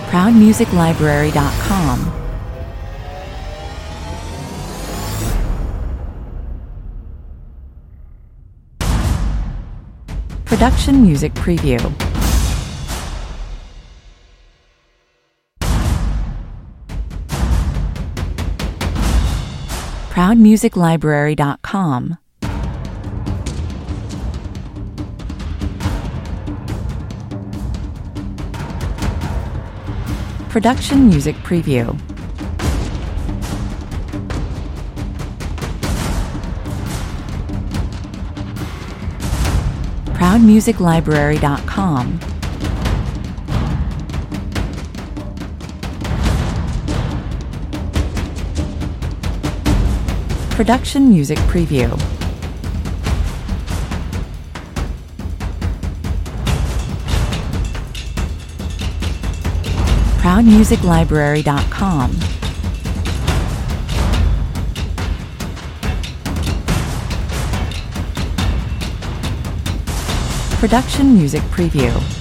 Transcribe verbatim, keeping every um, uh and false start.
proud music library dot com. Production Music Preview. proud music library dot com. Production Music Preview. proud music library dot com. Production Music Preview. proud music library dot com. Production Music Preview.